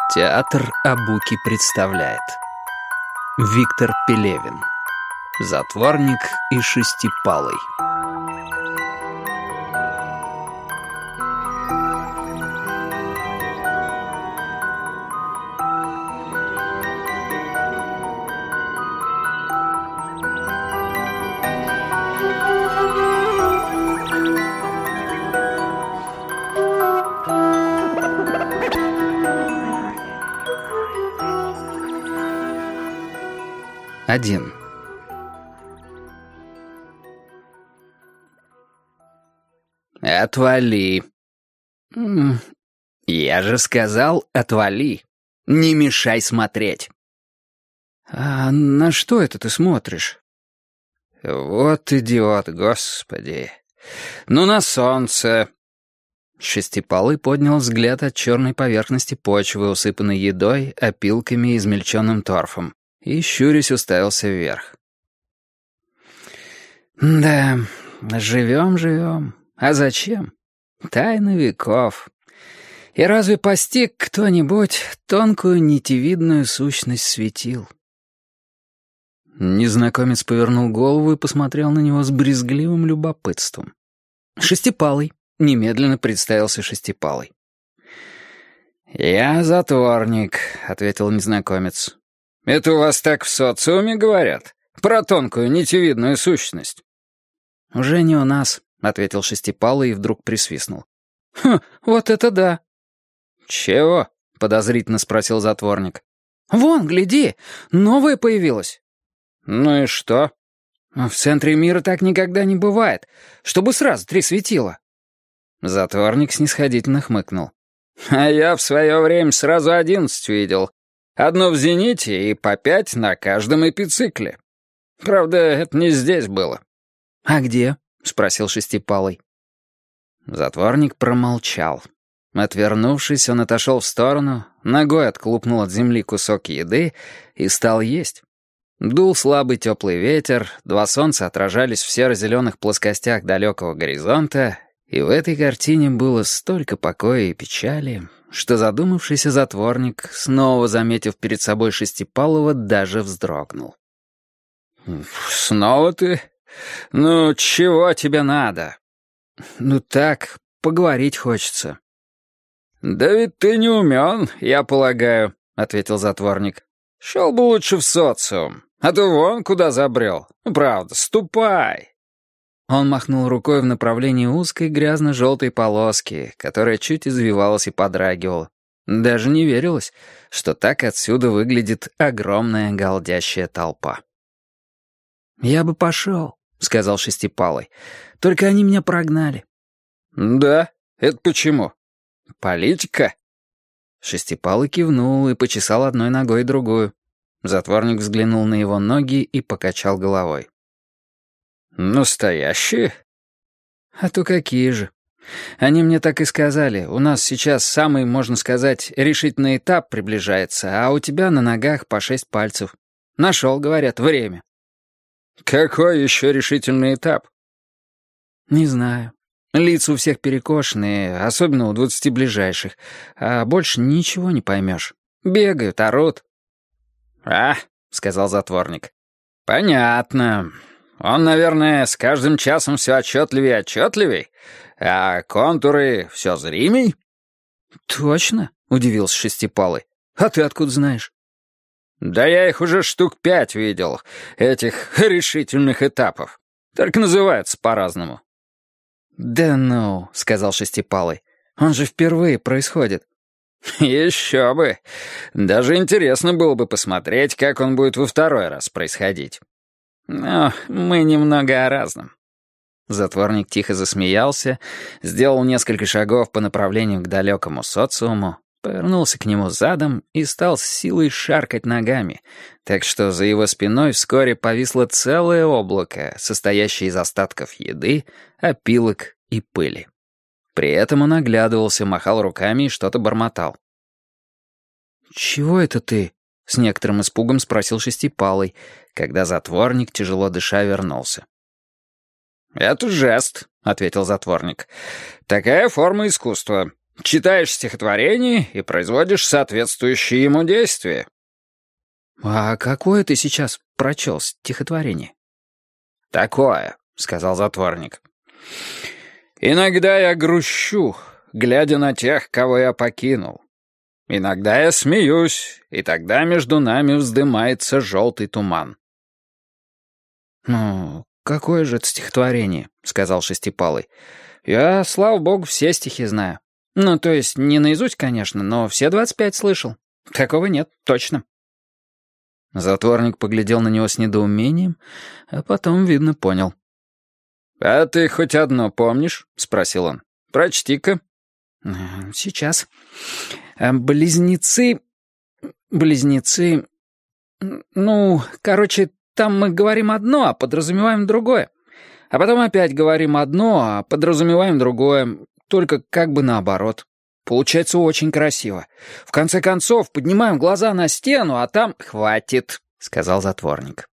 Театр Абуки представляет Виктор Пелевин. Затворник и Шестипалый. Один. Отвали. Я же сказал, отвали. Не мешай смотреть. А на что это ты смотришь? Вот идиот, господи. Ну, на солнце. Шестипалый поднял взгляд от черной поверхности почвы, усыпанной едой, опилками и измельченным торфом, и, щурясь, уставился вверх. Да, живем. А зачем? Тайна веков. И разве постиг кто-нибудь тонкую нитевидную сущность светил? Незнакомец повернул голову и посмотрел на него с брезгливым любопытством. Шестипалый. Немедленно представился Шестипалый. «Я затворник», — ответил незнакомец. «Это у вас так в социуме говорят? Про тонкую нитевидную сущность?» «Уже не у нас», — ответил Шестипалый и вдруг присвистнул. Вот это да!» «Чего?» — подозрительно спросил затворник. «Вон, гляди, новое появилось». «Ну и что?» «В центре мира так никогда не бывает, чтобы сразу 3 светила». Затворник снисходительно хмыкнул. «А я в свое время сразу 11 видел. Одно в зените и по 5 на каждом эпицикле. Правда, это не здесь было». «А где?» — спросил Шестипалый. Затворник промолчал. Отвернувшись, он отошел в сторону, ногой отклупнул от земли кусок еды и стал есть. Дул слабый теплый ветер, 2 солнца отражались в серо-зеленых плоскостях далекого горизонта, и в этой картине было столько покоя и печали, что задумавшийся затворник, снова заметив перед собой Шестипалова, даже вздрогнул. «Снова ты? Ну, чего тебе надо?» «Ну так, поговорить хочется». «Да ведь ты не умен, я полагаю», — ответил затворник. «Шел бы лучше в социум, а то вон куда забрел. Правда, ступай». Он махнул рукой в направлении узкой грязно-желтой полоски, которая чуть извивалась и подрагивала. Даже не верилось, что так отсюда выглядит огромная галдящая толпа. «Я бы пошел», — сказал Шестипалый. «Только они меня прогнали». «Да? Это почему? Политика?» Шестипалый кивнул и почесал одной ногой другую. Затворник взглянул на его ноги и покачал головой. «Настоящие?» «А то какие же. Они мне так и сказали. У нас сейчас самый, можно сказать, решительный этап приближается, а у тебя на ногах по 6 пальцев. Нашел, говорят, время». «Какой еще решительный этап?» «Не знаю. Лица у всех перекошенные, особенно у 20 ближайших, а больше ничего не поймешь. Бегают, орут». «А», — сказал затворник, — «понятно. Он, наверное, с каждым часом все отчетливее и отчетливей, а контуры все зримей?» «Точно?» — удивился Шестипалый. «А ты откуда знаешь?» «Да я их уже штук 5 видел, этих решительных этапов. Только называются по-разному». «Да ну», — сказал Шестипалый, — «он же впервые происходит». «Еще бы. Даже интересно было бы посмотреть, как он будет во 2-й раз происходить. Но мы немного о разном». Затворник тихо засмеялся, сделал несколько шагов по направлению к далекому социуму, повернулся к нему задом и стал с силой шаркать ногами, так что за его спиной вскоре повисло целое облако, состоящее из остатков еды, опилок и пыли. При этом он оглядывался, махал руками и что-то бормотал. «Чего это ты?» — с некоторым испугом спросил Шестипалый, когда затворник, тяжело дыша, вернулся. «Это жест», — ответил затворник. «Такая форма искусства. Читаешь стихотворение и производишь соответствующие ему действия». «А какое ты сейчас прочел стихотворение?» «Такое», — сказал затворник. «Иногда я грущу, глядя на тех, кого я покинул. Иногда я смеюсь, и тогда между нами вздымается желтый туман». «Ну, какое же это стихотворение?» — сказал Шестипалый. «Я, слава богу, все стихи знаю. Ну, то есть не наизусть, конечно, но все 25 слышал. Такого нет, точно». Затворник поглядел на него с недоумением, а потом, видно, понял. «А ты хоть одно помнишь?» — спросил он. «Прочти-ка». «Сейчас. Близнецы... Ну, короче, там мы говорим одно, а подразумеваем другое. А потом опять говорим одно, а подразумеваем другое. Только как бы наоборот. Получается очень красиво. В конце концов, поднимаем глаза на стену, а там... «Хватит», — сказал затворник.